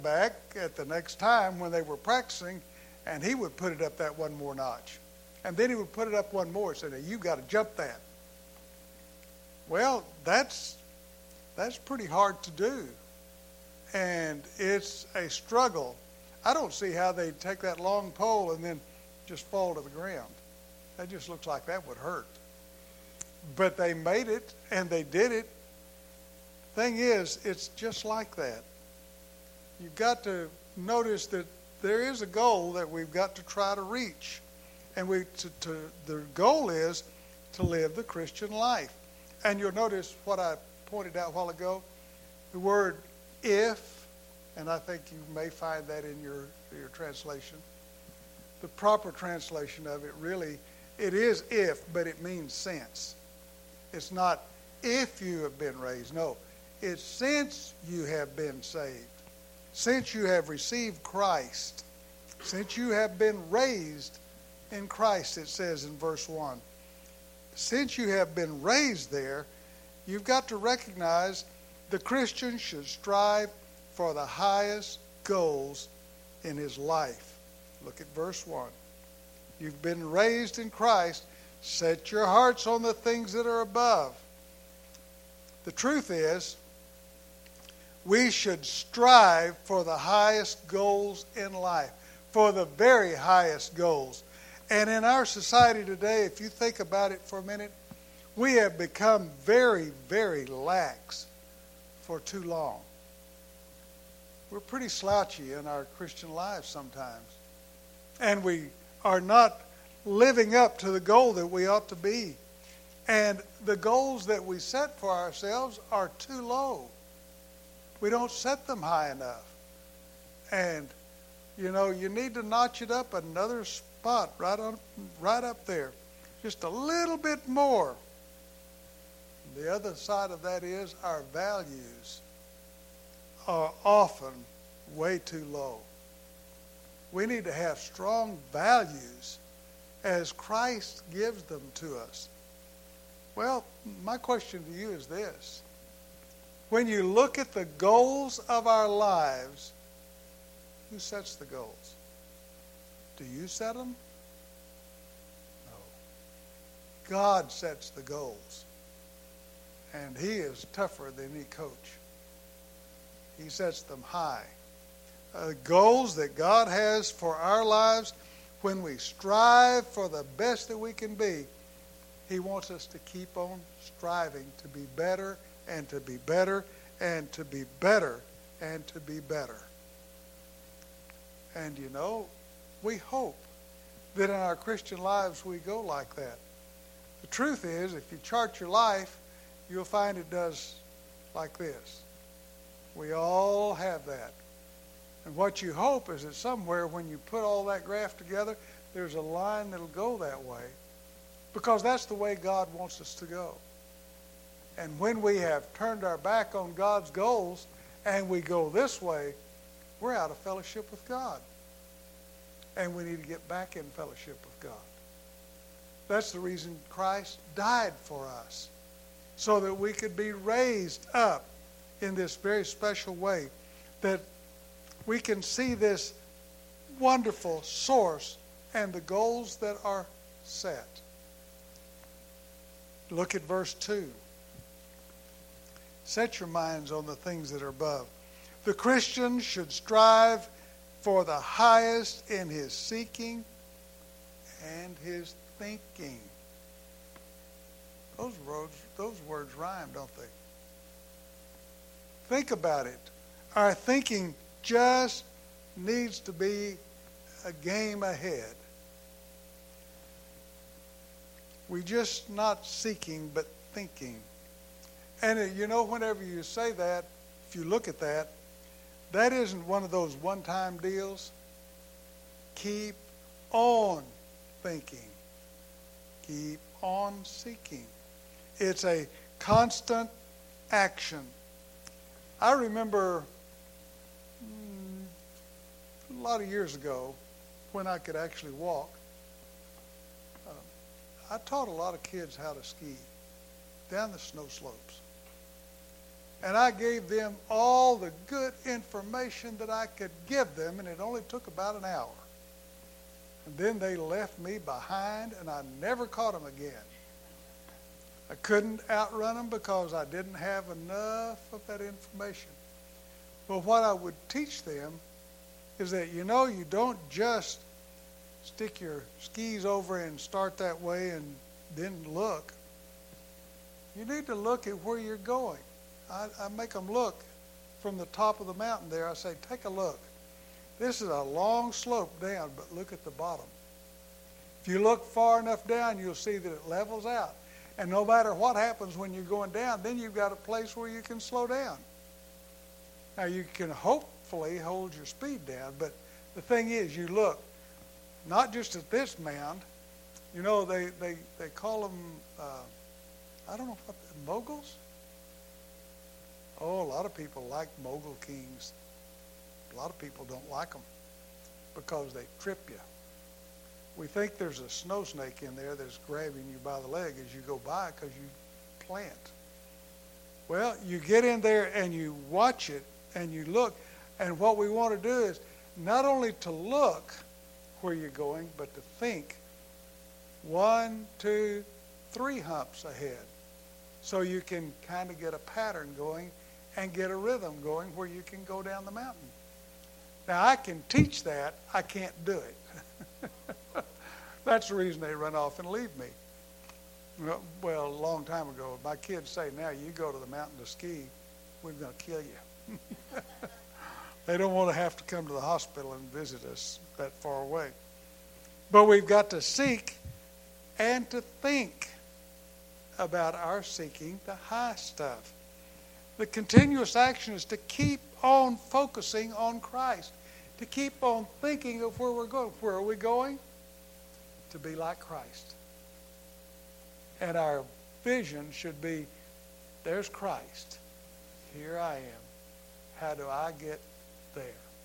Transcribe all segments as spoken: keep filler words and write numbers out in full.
back at the next time when they were practicing, and he would put it up that one more notch. And then he would put it up one more and say, you've got to jump that. Well, that's that's pretty hard to do. And it's a struggle. I don't see how they take that long pole and then just fall to the ground. That just looks like that would hurt. But they made it, and they did it. Thing is, it's just like that. You've got to notice that there is a goal that we've got to try to reach. And we to, to, the goal is to live the Christian life. And you'll notice what I pointed out a while ago, the word if, and I think you may find that in your, your translation. The proper translation of it really, it is if, but it means since. It's not if you have been raised. No, it's since you have been saved. Since you have received Christ. Since you have been raised in Christ, it says in verse one. Since you have been raised there, you've got to recognize the Christian should strive for the highest goals in his life. Look at verse one. You've been raised in Christ. Set your hearts on the things that are above. The truth is, we should strive for the highest goals in life, for the very highest goals. And in our society today, if you think about it for a minute, we have become very, very lax for too long. We're pretty slouchy in our Christian lives sometimes. And we are not living up to the goal that we ought to be. And the goals that we set for ourselves are too low. We don't set them high enough. And, you know, you need to notch it up another spot right on, right up there. Just a little bit more. The other side of that is our values are often way too low. We need to have strong values as Christ gives them to us. Well, my question to you is this. When you look at the goals of our lives, who sets the goals? Do you set them? No. God sets the goals. And he is tougher than any coach. He sets them high. Uh, goals that God has for our lives, when we strive for the best that we can be, he wants us to keep on striving to be better and to be better and to be better and to be better. And you know, we hope that in our Christian lives we go like that. The truth is, if you chart your life, you'll find it does like this. We all have that. And what you hope is that somewhere when you put all that graph together, there's a line that'll go that way. Because that's the way God wants us to go. And when we have turned our back on God's goals and we go this way, we're out of fellowship with God. And we need to get back in fellowship with God. That's the reason Christ died for us. So that we could be raised up in this very special way. That we can see this wonderful source and the goals that are set. Look at verse two. Set your minds on the things that are above. The Christian should strive for the highest in his seeking and his thinking. Those words, those words rhyme, don't they? Think about it. Our thinking just needs to be a game ahead. We're just not seeking, but thinking. And uh, you know, whenever you say that, if you look at that, that isn't one of those one-time deals. Keep on thinking. Keep on seeking. It's a constant action. I remember mm, a lot of years ago, when I could actually walk, uh, I taught a lot of kids how to ski down the snow slopes. And I gave them all the good information that I could give them, and it only took about an hour. And then they left me behind, and I never caught them again. I couldn't outrun them because I didn't have enough of that information. But what I would teach them is that, you know, you don't just stick your skis over and start that way and then look. You need to look at where you're going. I, I make them look from the top of the mountain there. I say, take a look. This is a long slope down, but look at the bottom. If you look far enough down, you'll see that it levels out. And no matter what happens when you're going down, then you've got a place where you can slow down. Now, you can hopefully hold your speed down, but the thing is, you look not just at this mound. You know, they, they, they call them, uh, I don't know, what, moguls? Oh, a lot of people like mogul kings. A lot of people don't like them because they trip you. We think there's a snow snake in there that's grabbing you by the leg as you go by because you plant. Well, you get in there and you watch it and you look. And what we want to do is not only to look where you're going, but to think one, two, three humps ahead. So you can kind of get a pattern going and get a rhythm going where you can go down the mountain. Now, I can teach that. I can't do it. That's the reason they run off and leave me. Well, a long time ago, my kids say, now you go to the mountain to ski, we're going to kill you. They don't want to have to come to the hospital and visit us that far away. But we've got to seek and to think about our seeking the high stuff. The continuous action is to keep on focusing on Christ, to keep on thinking of where we're going. Where are we going? To be like Christ. And our vision should be, there's Christ. Here I am. How do I get there?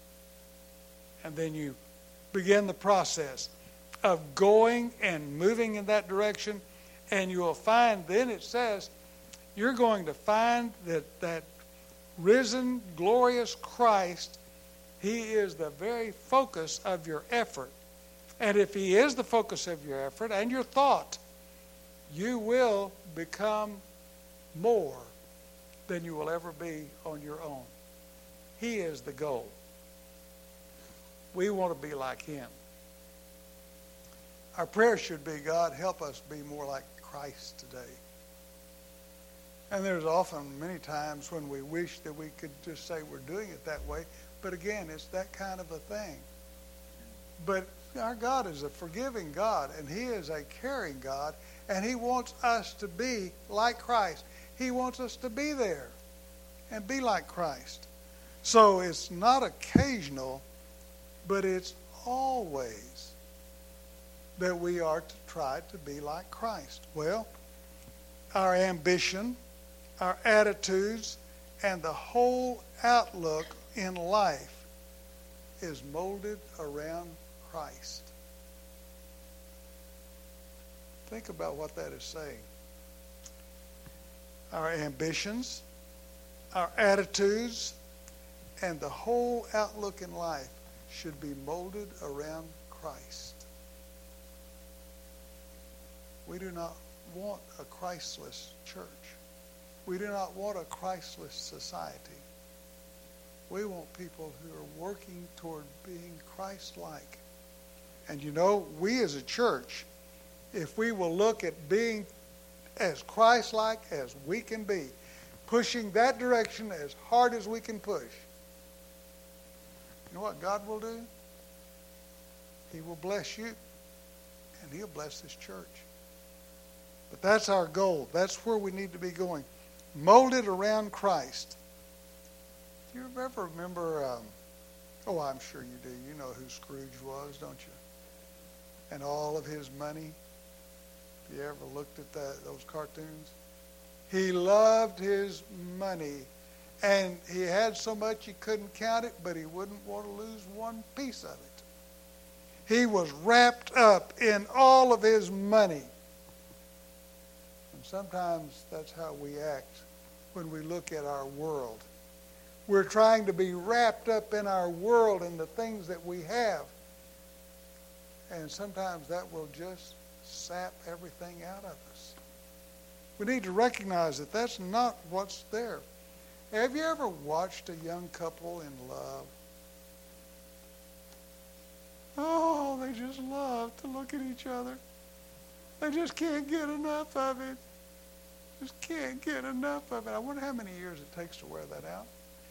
And then you begin the process of going and moving in that direction, and you will find, then it says, you're going to find that that risen, glorious Christ, he is the very focus of your effort. And if he is the focus of your effort and your thought, you will become more than you will ever be on your own. He is the goal. We want to be like him. Our prayer should be, God, help us be more like Christ today. And there's often many times when we wish that we could just say we're doing it that way. But again, it's that kind of a thing. But our God is a forgiving God, and he is a caring God, and he wants us to be like Christ. He wants us to be there and be like Christ. So it's not occasional, but it's always that we are to try to be like Christ. Well, our ambition, our attitudes, and the whole outlook in life is molded around Christ. Think about what that is saying. Our ambitions, our attitudes, and the whole outlook in life should be molded around Christ. We do not want a Christless church. We do not want a Christless society. We want people who are working toward being Christ-like. And you know, we as a church, if we will look at being as Christ-like as we can be, pushing that direction as hard as we can push, you know what God will do? He will bless you, and he'll bless this church. But that's our goal. That's where we need to be going. Molded around Christ. Do you ever remember, um, oh, I'm sure you do. You know who Scrooge was, don't you? And all of his money. Have you ever looked at that, those cartoons? He loved his money. And he had so much he couldn't count it, but he wouldn't want to lose one piece of it. He was wrapped up in all of his money. And sometimes that's how we act when we look at our world. We're trying to be wrapped up in our world and the things that we have. And sometimes that will just sap everything out of us. We need to recognize that that's not what's there. Have you ever watched a young couple in love? Oh, they just love to look at each other. They just can't get enough of it. Just can't get enough of it. I wonder how many years it takes to wear that out.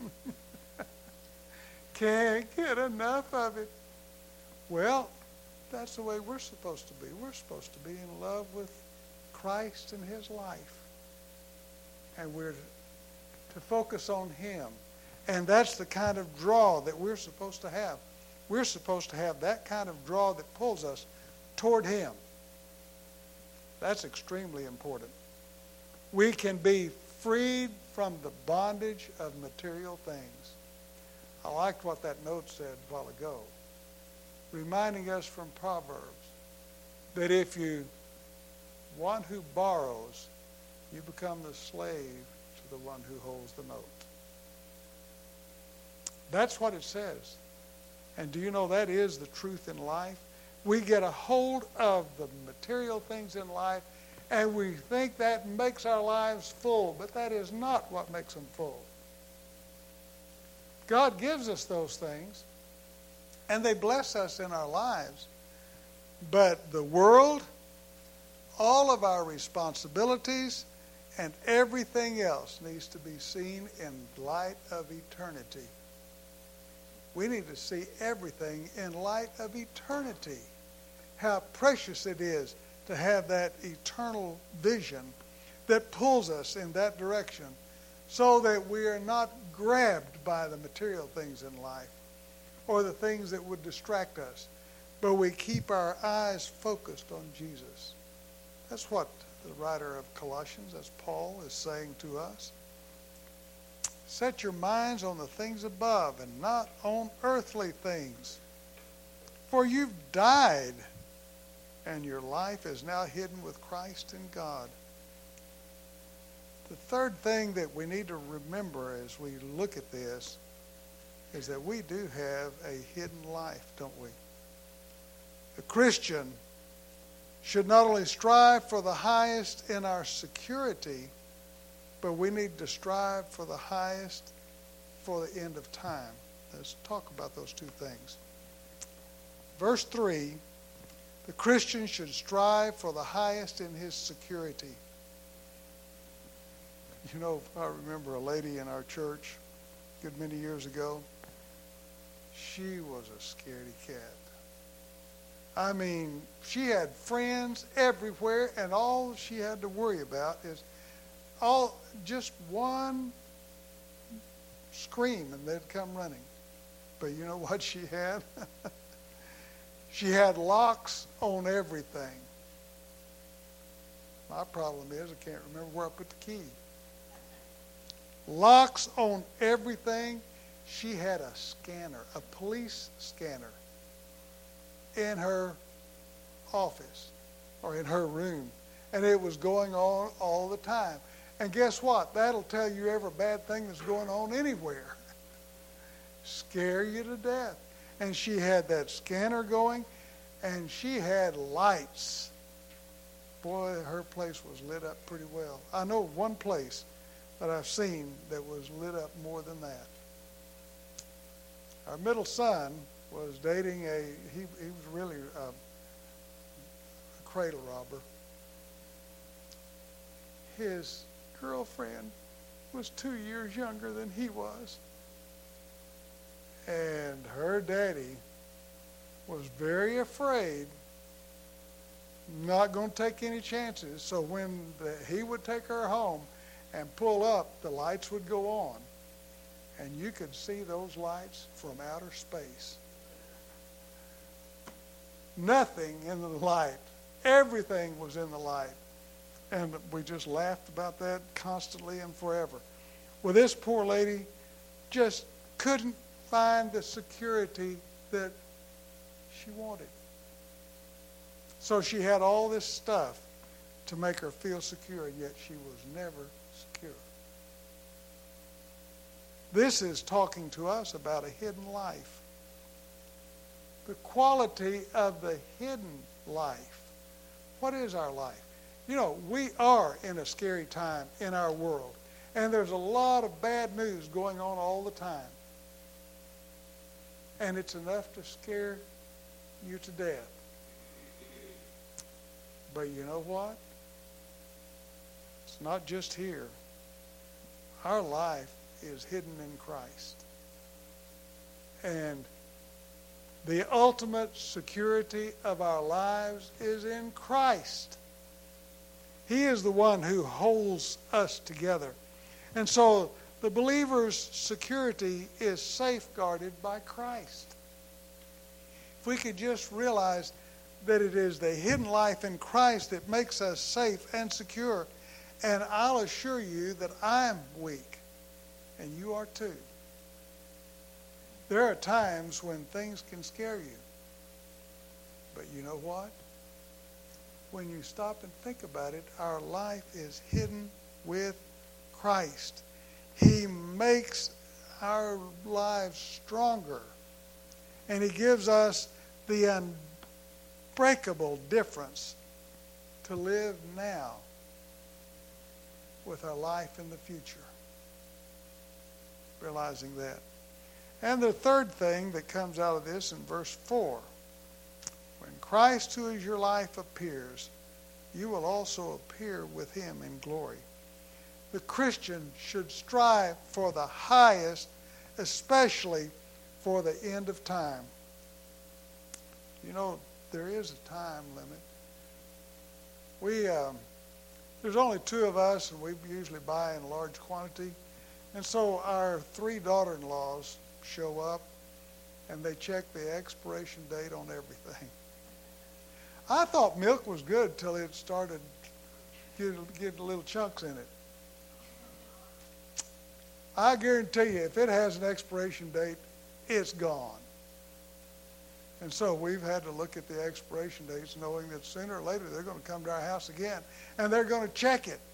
Can't get enough of it. Well, that's the way we're supposed to be. We're supposed to be in love with Christ and his life. And we're to focus on him. And that's the kind of draw that we're supposed to have. We're supposed to have that kind of draw that pulls us toward him. That's extremely important. We can be freed from the bondage of material things. I liked what that note said a while ago, reminding us from Proverbs that if you, one who borrows, you become the slave to the one who holds the note. That's what it says. And do you know that is the truth in life? We get a hold of the material things in life and we think that makes our lives full, but that is not what makes them full. God gives us those things and they bless us in our lives. But the world, all of our responsibilities, and everything else needs to be seen in light of eternity. We need to see everything in light of eternity. How precious it is to have that eternal vision that pulls us in that direction so that we are not grabbed by the material things in life or the things that would distract us, but we keep our eyes focused on Jesus. That's what the writer of Colossians, as Paul, is saying to us. Set your minds on the things above and not on earthly things. For you've died, and your life is now hidden with Christ in God. The third thing that we need to remember as we look at this is that we do have a hidden life, don't we? The Christian should not only strive for the highest in our security, but we need to strive for the highest for the end of time. Let's talk about those two things. Verse three, the Christian should strive for the highest in his security. You know, I remember a lady in our church a good many years ago. She was a scaredy cat. I mean, she had friends everywhere, and all she had to worry about is all just one scream, and they'd come running. But you know what she had? She had locks on everything. My problem is I can't remember where I put the key. Locks on everything. She had a scanner, a police scanner, in her office or in her room. And it was going on all the time. And guess what? That'll tell you every bad thing that's going on anywhere. Scare you to death. And she had that scanner going, and she had lights. Boy, her place was lit up pretty well. I know one place that I've seen that was lit up more than that. Our middle son was dating a, he, he was really a, a cradle robber. His girlfriend was two years younger than he was. And her daddy was very afraid, not going to take any chances. So when the, he would take her home and pull up, the lights would go on. And you could see those lights from outer space. Nothing in the light. Everything was in the light. And we just laughed about that constantly and forever. Well, this poor lady just couldn't find the security that she wanted. So she had all this stuff to make her feel secure, and yet she was never secure. This is talking to us about a hidden life. The quality of the hidden life. What is our life? You know, we are in a scary time in our world. And there's a lot of bad news going on all the time. And it's enough to scare you to death. But you know what? It's not just here. Our life is hidden in Christ. And the ultimate security of our lives is in Christ. He is the one who holds us together. And so the believer's security is safeguarded by Christ. If we could just realize that it is the hidden life in Christ that makes us safe and secure. And I'll assure you that I'm weak, and you are too. There are times when things can scare you. But you know what? When you stop and think about it, our life is hidden with Christ. He makes our lives stronger. And He gives us the unbreakable difference to live now with our life in the future. Realizing that. And the third thing that comes out of this in verse four. When Christ, who is your life, appears, you will also appear with Him in glory. The Christian should strive for the highest, especially for the end of time. You know, there is a time limit. We, um, there's only two of us, and we usually buy in a large quantity. And so our three daughter-in-laws show up, and they check the expiration date on everything. I thought milk was good till it started getting, getting little chunks in it. I guarantee you, if it has an expiration date, it's gone. And so we've had to look at the expiration dates, knowing that sooner or later they're going to come to our house again, and they're going to check it.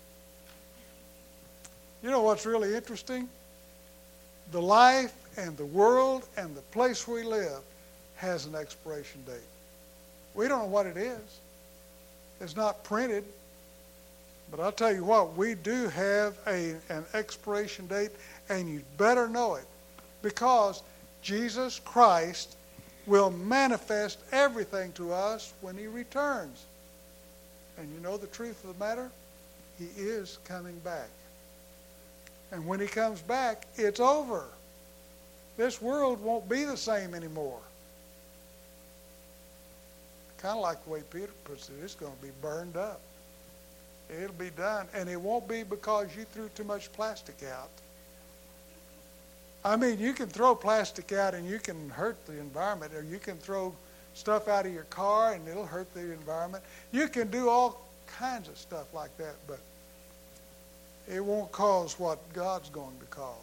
You know what's really interesting? The life and the world and the place we live has an expiration date. We don't know what it is. It's not printed. But I'll tell you what, we do have a, an expiration date, and you better know it, because Jesus Christ will manifest everything to us when He returns. And you know the truth of the matter? He is coming back. And when He comes back, it's over. This world won't be the same anymore. Kind of like the way Peter puts it, it's going to be burned up. It'll be done. And it won't be because you threw too much plastic out. I mean, you can throw plastic out and you can hurt the environment, or you can throw stuff out of your car and it'll hurt the environment. You can do all kinds of stuff like that, but it won't cause what God's going to cause.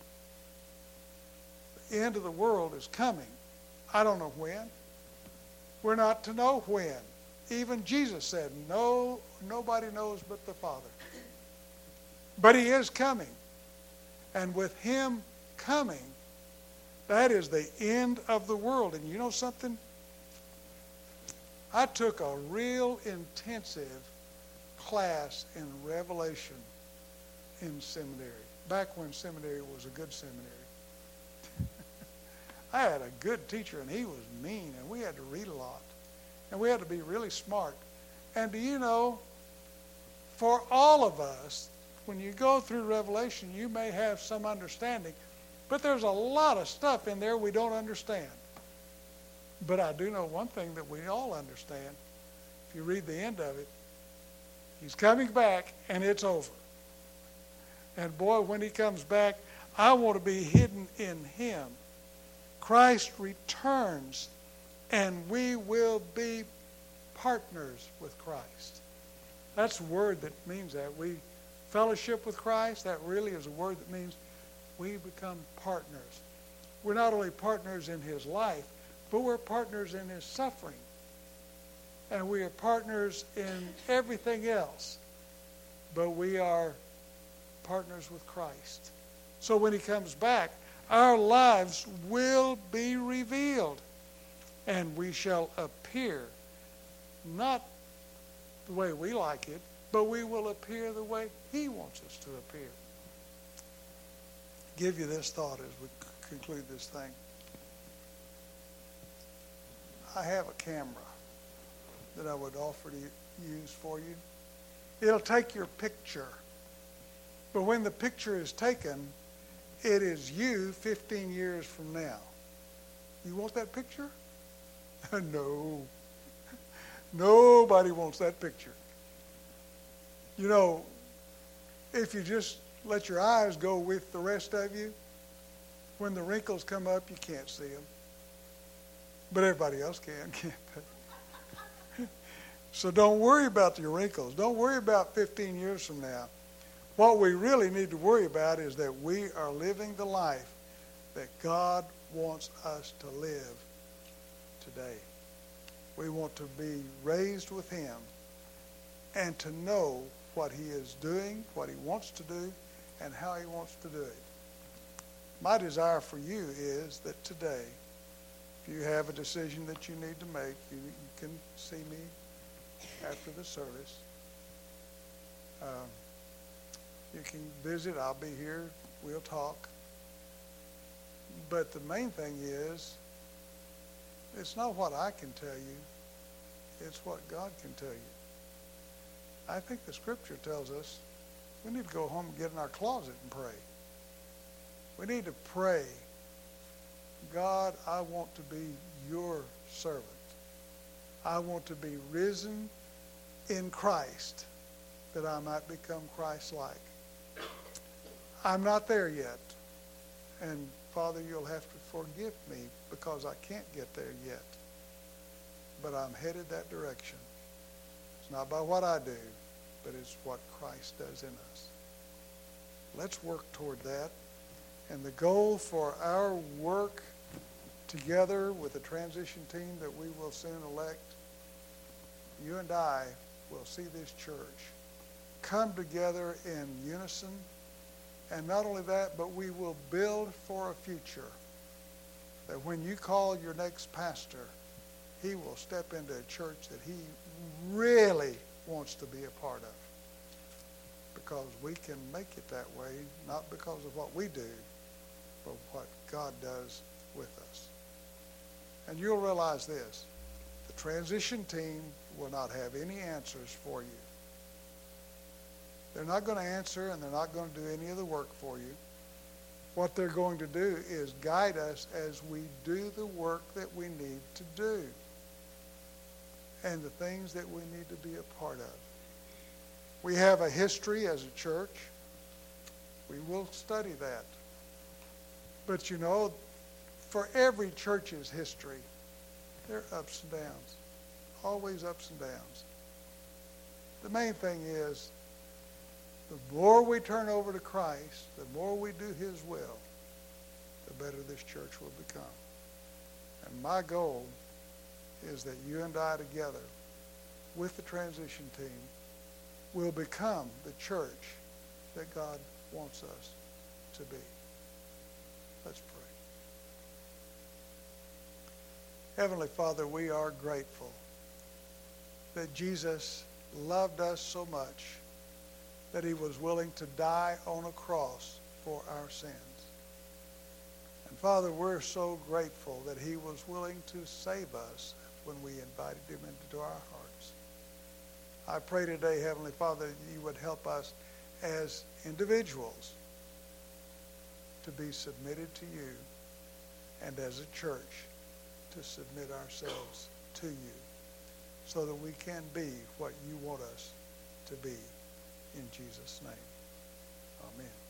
The end of the world is coming. I don't know when. We're not to know when. Even Jesus said, no, nobody knows but the Father. But He is coming. And with Him coming, that is the end of the world. And you know something? I took a real intensive class in Revelation in seminary, back when seminary was a good seminary. I had a good teacher, and he was mean, and we had to read a lot. And we had to be really smart. And do you know, for all of us, when you go through Revelation, you may have some understanding, but there's a lot of stuff in there we don't understand. But I do know one thing that we all understand. If you read the end of it, He's coming back, and it's over. And boy, when He comes back, I want to be hidden in Him. Christ returns, and we will be partners with Christ. That's a word that means that. We fellowship with Christ, that really is a word that means we become partners. We're not only partners in His life, but we're partners in His suffering. And we are partners in everything else. But we are partners with Christ. So when he comes back, our lives will be revealed. And we shall appear, not the way we like it, but we will appear the way he wants us to appear. Give you this thought as we conclude this thing. I have a camera that I would offer to use for you. It'll take your picture. But when the picture is taken, it is you fifteen years from now. You want that picture? No. Nobody wants that picture. You know, if you just let your eyes go with the rest of you, when the wrinkles come up, you can't see them. But everybody else can, can't they? So don't worry about your wrinkles. Don't worry about fifteen years from now. What we really need to worry about is that we are living the life that God wants us to live today. We want to be raised with him and to know what he is doing, what he wants to do, and how he wants to do it. My desire for you is that today, if you have a decision that you need to make, you, you can see me after the service. Um, you can visit. I'll be here. We'll talk. But the main thing is, it's not what I can tell you. It's what God can tell you. I think the Scripture tells us we need to go home and get in our closet and pray. We need to pray, God, I want to be your servant. I want to be risen in Christ that I might become Christ-like. I'm not there yet. And Father, you'll have to forgive me because I can't get there yet. But I'm headed that direction. It's not by what I do, but it's what Christ does in us. Let's work toward that. And the goal for our work together with the transition team that we will soon elect, you and I will see this church come together in unison. And not only that, but we will build for a future that when you call your next pastor, he will step into a church that he really wants to be a part of. Because we can make it that way, not because of what we do, but what God does with us. And you'll realize this, the transition team will not have any answers for you. They're not going to answer, and they're not going to do any of the work for you. What they're going to do is guide us as we do the work that we need to do and the things that we need to be a part of. We have a history as a church. We will study that. But you know, for every church's history, there are ups and downs. Always ups and downs. The main thing is, the more we turn over to Christ, the more we do his will, the better this church will become. And my goal is that you and I together, with the transition team, will become the church that God wants us to be. Let's pray. Heavenly Father, we are grateful that Jesus loved us so much that he was willing to die on a cross for our sins. And Father, we're so grateful that he was willing to save us when we invited him into our hearts. I pray today, Heavenly Father, that you would help us as individuals to be submitted to you, and as a church to submit ourselves to you so that we can be what you want us to be. In Jesus' name, amen.